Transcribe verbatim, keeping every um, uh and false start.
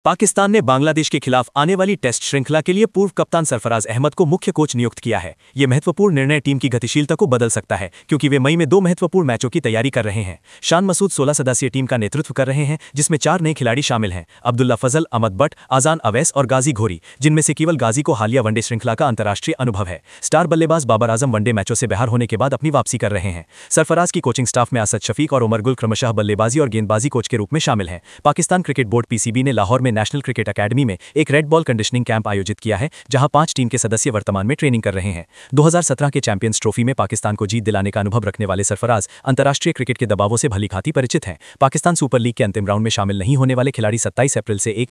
पाकिस्तान ने बांग्लादेश के खिलाफ आने वाली टेस्ट श्रृंखला के लिए पूर्व कप्तान सरफराज अहमद को मुख्य कोच नियुक्त किया है। यह महत्वपूर्ण निर्णय टीम की गतिशीलता को बदल सकता है, क्योंकि वे मई में दो महत्वपूर्ण मैचों की तैयारी कर रहे हैं। शान मसूद सोलह सदस्यीय टीम का नेतृत्व कर रहे हैं, जिसमें चार नए खिलाड़ी शामिल हैं: अब्दुल्ला फजल, अहमद बट, आजान अवैस और गाजी घोरी, जिनमें से केवल गाजी को हालिया वनडे श्रृंखला का अंतर्राष्ट्रीय अनुभव है। स्टार बल्लेबाज बाबर आजम वनडे मैचों से बाहर होने के बाद अपनी वापसी कर रहे हैं। सरफराज की कोचिंग स्टाफ में असद शफीक और उमर गुल क्रमशः बल्लेबाजी और गेंदबाजी कोच के रूप में शामिल हैं। पाकिस्तान क्रिकेट बोर्ड पीसीबी ने लाहौर में नेशनल क्रिकेट अकेडमी में एक रेड बॉल कंडीशनिंग कैंप आयोजित किया है, जहां पांच टीम के सदस्य वर्तमान में ट्रेनिंग कर रहे हैं। दो हज़ार सत्रह के चैंपियंस ट्रॉफी में पाकिस्तान को जीत दिलाने का अनुभव रखने वाले सरफराज अंतर्राष्ट्रीय क्रिकेट के दबावों से भलीभांति परिचित हैं। पाकिस्तान सुपर लीग के अंतिम राउंड में शामिल नहीं होने वाले खिलाड़ी सत्ताईस अप्रैल से एक